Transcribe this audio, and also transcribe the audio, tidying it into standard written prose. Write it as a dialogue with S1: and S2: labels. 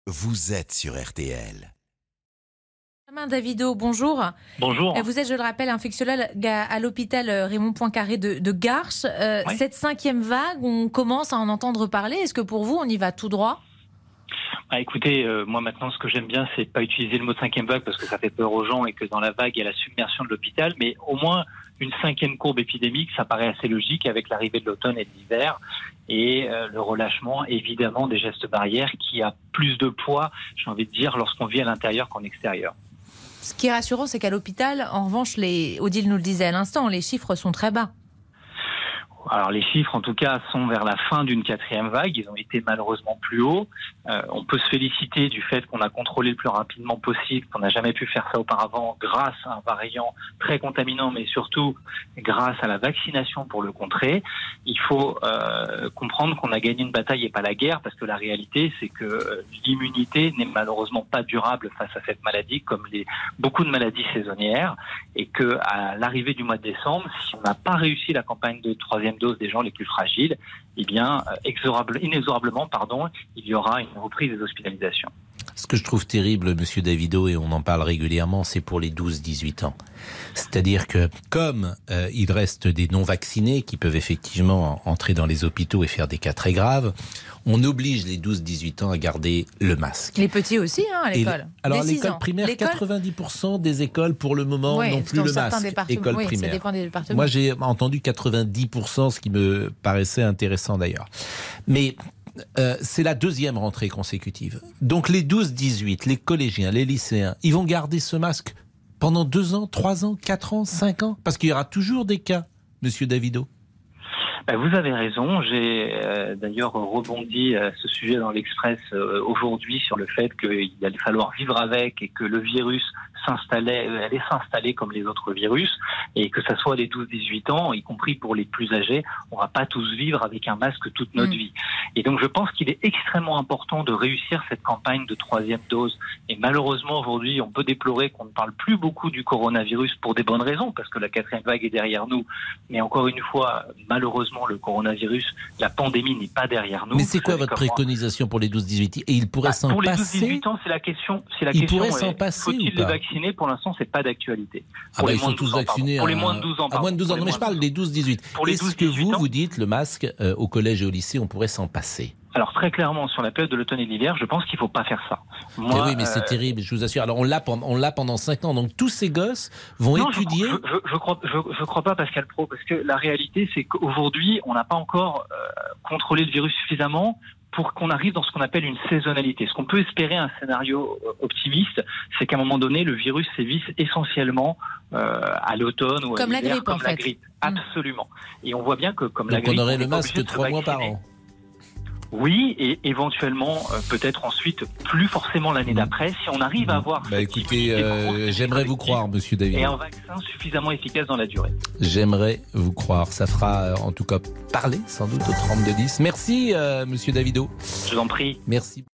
S1: vous êtes sur RTL.
S2: Benjamin Davido, bonjour.
S3: Bonjour.
S2: Vous êtes, je le rappelle, infectiologue à l'hôpital Raymond Poincaré de Garches.
S3: Oui.
S2: Cette 5e vague, on commence à en entendre parler. Est-ce que pour vous, on y va tout droit ?
S3: Écoutez, moi maintenant, ce que j'aime bien, c'est pas utiliser le mot 5e vague parce que ça fait peur aux gens et que dans la vague, il y a la submersion de l'hôpital. Mais au moins, une 5e courbe épidémique, ça paraît assez logique avec l'arrivée de l'automne et de l'hiver et le relâchement, évidemment, des gestes barrières qui a plus de poids, j'ai envie de dire, lorsqu'on vit à l'intérieur qu'en extérieur.
S2: Ce qui est rassurant, c'est qu'à l'hôpital, en revanche, Odile nous le disait à l'instant, les chiffres sont très bas.
S3: Alors les chiffres, en tout cas, sont vers la fin d'une 4e vague. Ils ont été malheureusement plus hauts. On peut se féliciter du fait qu'on a contrôlé le plus rapidement possible, qu'on n'a jamais pu faire ça auparavant grâce à un variant très contaminant, mais surtout grâce à la vaccination pour le contrer. Il faut comprendre qu'on a gagné une bataille et pas la guerre, parce que la réalité, c'est que l'immunité n'est malheureusement pas durable face à cette maladie, comme beaucoup de maladies saisonnières, et que à l'arrivée du mois de décembre, si on n'a pas réussi la campagne de 3e dose des gens les plus fragiles, eh bien, inexorablement, il y aura une reprise des hospitalisations.
S4: Ce que je trouve terrible, Monsieur Davido, et on en parle régulièrement, c'est pour les 12-18 ans. C'est-à-dire que, comme il reste des non-vaccinés qui peuvent effectivement entrer dans les hôpitaux et faire des cas très graves, on oblige les 12-18 ans à garder le masque.
S2: Les petits aussi, à l'école.
S4: Alors, l'école primaire, 90% des écoles, pour le moment, n'ont plus le masque. École primaire.
S2: Ça dépend des départements.
S4: Moi, j'ai entendu 90%, ce qui me paraissait intéressant d'ailleurs. Mais c'est la 2e rentrée consécutive. Donc les 12-18, les collégiens, les lycéens, ils vont garder ce masque pendant 2 ans, 3 ans, 4 ans, 5 ans ? Parce qu'il y aura toujours des cas, Monsieur Davido.
S3: Vous avez raison. J'ai d'ailleurs rebondi à ce sujet dans l'Express aujourd'hui sur le fait qu'il allait falloir vivre avec et que le virus allait s'installer comme les autres virus et que ça soit les 12-18 ans, y compris pour les plus âgés, on va pas tous vivre avec un masque toute notre vie. Et donc je pense qu'il est extrêmement important de réussir cette campagne de 3e dose. Et malheureusement aujourd'hui, on peut déplorer qu'on ne parle plus beaucoup du coronavirus pour des bonnes raisons, parce que la 4e vague est derrière nous. Mais encore une fois, malheureusement, le coronavirus, la pandémie n'est pas derrière nous.
S4: Mais c'est quoi votre préconisation pour les 12-18 ? Et il pourrait s'en passer ?
S3: Pour les 12-18 ans, c'est la question.
S4: Il pourrait s'en passer
S3: faut-il
S4: ou pas ?
S3: les vacciner ? Pour l'instant, c'est pas d'actualité.
S4: Ils sont tous vaccinés.
S3: Pour les moins de 12 ans.
S4: À moins de 12 ans. Non, mais je parle des 12-18. Est-ce que vous dites le masque au collège et au lycée, on pourrait s'en passer ?
S3: Alors très clairement, sur la période de l'automne et de l'hiver, je pense qu'il ne faut pas faire ça. Moi,
S4: oui, mais c'est terrible, je vous assure. Alors on l'a pendant 5 ans, donc tous ces gosses vont étudier.
S3: Je crois pas, Pascal Praud, parce que la réalité, c'est qu'aujourd'hui, on n'a pas encore contrôlé le virus suffisamment pour qu'on arrive dans ce qu'on appelle une saisonnalité. Ce qu'on peut espérer, un scénario optimiste, c'est qu'à un moment donné, le virus sévisse essentiellement à l'automne ou
S2: comme
S3: à l'hiver,
S2: la grippe,
S3: la grippe. Absolument. Et on voit bien que comme la grippe,
S4: on aurait le masque 3 mois par an.
S3: Oui, et éventuellement, peut-être ensuite, plus forcément l'année d'après, si on arrive à avoir...
S4: écoutez, j'aimerais vous croire, Monsieur David.
S3: Et un vaccin suffisamment efficace dans la durée.
S4: J'aimerais vous croire. Ça fera, en tout cas, parler, sans doute, au 32-10. Merci, Monsieur Davido.
S3: Je vous en prie.
S4: Merci.